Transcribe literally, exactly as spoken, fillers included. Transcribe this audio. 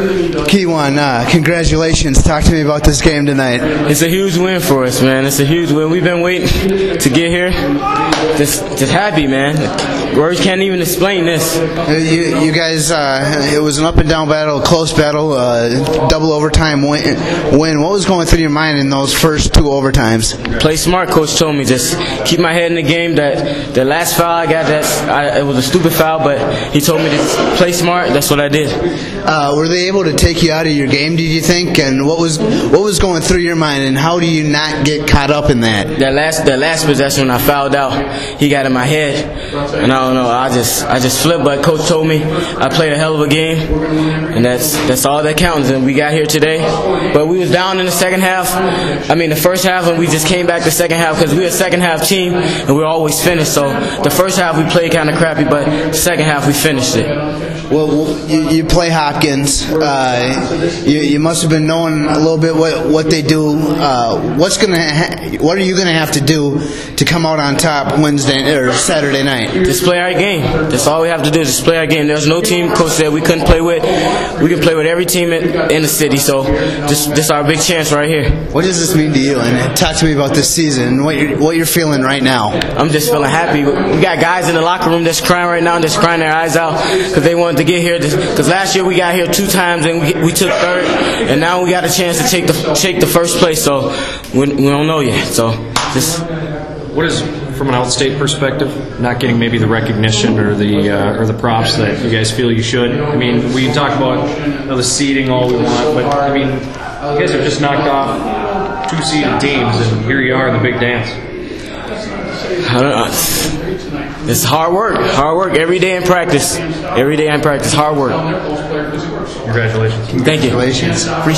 Keywan, uh, congratulations. Talk to me about this game tonight. It's a huge win for us, man. It's a huge win. We've been waiting to get here. Just, just happy, man. Words can't even explain this. You, you guys, uh, it was an up and down battle, a close battle, uh, double overtime win, win. What was going through your mind in those first two overtimes? Play smart, coach told me. Just keep my head in the game. That the last foul I got, that I, it was a stupid foul, but he told me to play smart. That's what I did. Uh, were they able to take you out of your game, did you think? And what was what was going through your mind, and how do you not get caught up in that? That last that last possession when I fouled out, he got in my head, and I don't know. I just I just flipped, but coach told me I played a hell of a game, and that's that's all that counts. And we got here today, but we was down in the second half. I mean the first half, and we just came back the second half because we're a second half team, and we're always finished. So the first half we played kind of crappy, but the second half we finished it. Well, you, you play Hopkins. Uh, you, you must have been knowing a little bit what what they do. Uh, what's gonna ha- what are you gonna have to do to come out on top Wednesday or Saturday night? Just play our game. That's all we have to do. Just play our game. There's no team coach said we couldn't play with. We can play with every team in, in the city. So this this our big chance right here. What does this mean to you? And talk to me about this season and what you're, what you're feeling right now. I'm just feeling happy. We got guys in the locker room that's crying right now, that's crying their eyes out because they wanted to get here. Because last year we got here two times and we, we took third, and now we got a chance to take the take the first place. So we, we don't know yet. So just what is, from an outstate perspective, not getting maybe the recognition or the uh, or the props that you guys feel you should? I mean, we can talk about, you know, the seeding all we want, but I mean, you guys have just knocked off two seeded teams, and here you are in the big dance. I don't know. It's hard work. Hard work every day in practice. Every day in practice. Hard work. Congratulations. Thank you. Congratulations.